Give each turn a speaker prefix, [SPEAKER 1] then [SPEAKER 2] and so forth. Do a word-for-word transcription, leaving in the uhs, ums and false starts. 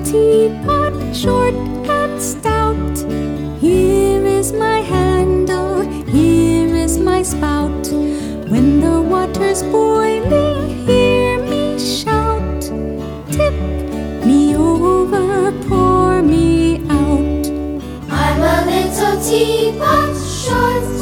[SPEAKER 1] teapot, short and stout. Here is my handle, here is my spout. When the water's boiling, hear me shout. Tip me over, pour me out.
[SPEAKER 2] I'm a little teapot, short